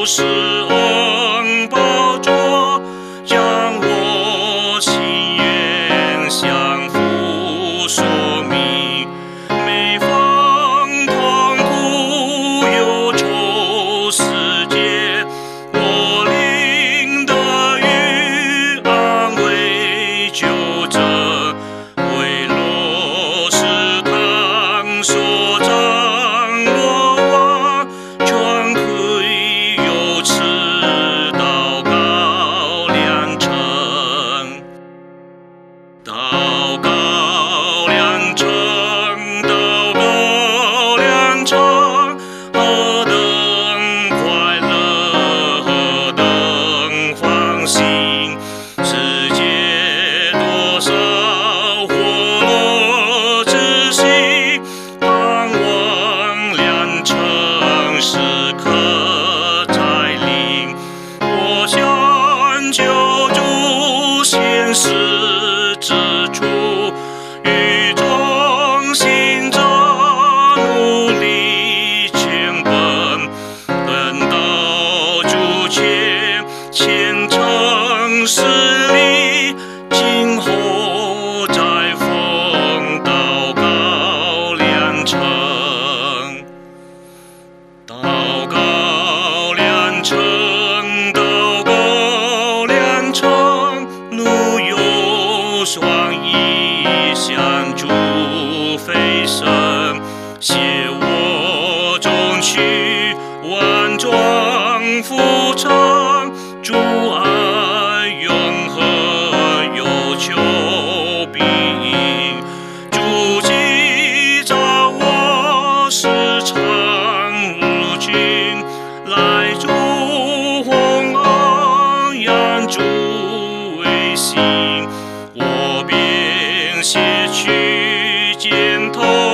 施恩宝座，将我心愿向父说明。每逢痛苦忧愁世界，我灵得与安慰救者，为若是汤所长落瓦，全亏有此祷告良辰。祷告良辰，祷告良辰，何等快乐，何等欢喜！世界多少活络之心，盼望良辰时刻再临。我想救主现实之处，与众行者努力前奔，等到主前虔诚施礼，今后再逢祷告良辰。祷告良辰，祷告良辰，怒有双翼向主飞升，携我中去万庄福成，主爱永恒有求必应，主既召我时常如今，来主洪恩养主为心，我便卸去肩头。